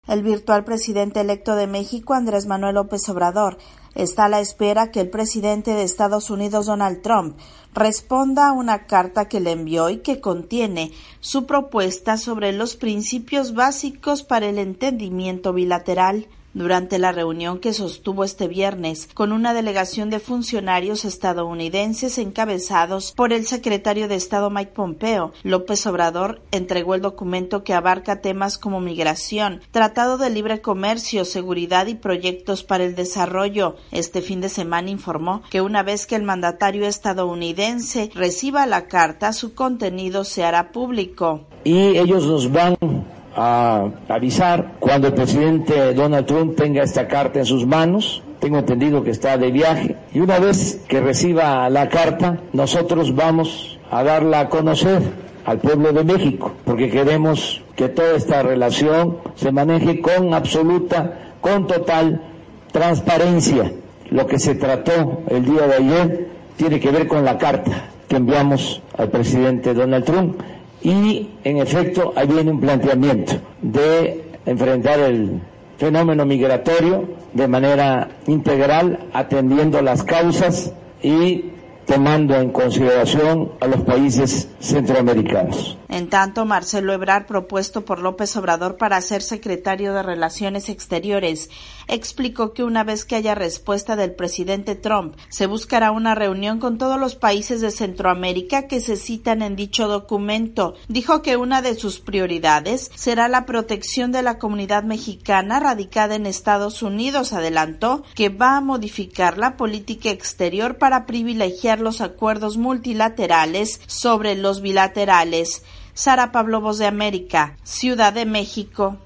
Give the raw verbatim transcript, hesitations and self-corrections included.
El virtual presidente electo de México, Andrés Manuel López Obrador, está a la espera que el presidente de Estados Unidos, Donald Trump, responda a una carta que le envió y que contiene su propuesta sobre los principios básicos para el entendimiento bilateral. Durante la reunión que sostuvo este viernes con una delegación de funcionarios estadounidenses encabezados por el secretario de Estado Mike Pompeo, López Obrador entregó el documento que abarca temas como migración, tratado de libre comercio, seguridad y proyectos para el desarrollo. Este fin de semana informó que una vez que el mandatario estadounidense reciba la carta, su contenido se hará público. Y ellos nos van a avisar cuando el presidente Donald Trump tenga esta carta en sus manos. Tengo entendido que está de viaje y una vez que reciba la carta, nosotros vamos a darla a conocer al pueblo de México, porque queremos que toda esta relación se maneje con absoluta, con total transparencia. Lo que se trató el día de ayer tiene que ver con la carta que enviamos al presidente Donald Trump. Y, en efecto, ahí viene un planteamiento de enfrentar el fenómeno migratorio de manera integral, atendiendo las causas y tomando en consideración a los países centroamericanos. En tanto, Marcelo Ebrard, propuesto por López Obrador para ser secretario de Relaciones Exteriores, explicó que una vez que haya respuesta del presidente Trump, se buscará una reunión con todos los países de Centroamérica que se citan en dicho documento. Dijo que una de sus prioridades será la protección de la comunidad mexicana radicada en Estados Unidos. Adelantó que va a modificar la política exterior para privilegiar los acuerdos multilaterales sobre los bilaterales. Sara Pablo, Voz de América, Ciudad de México.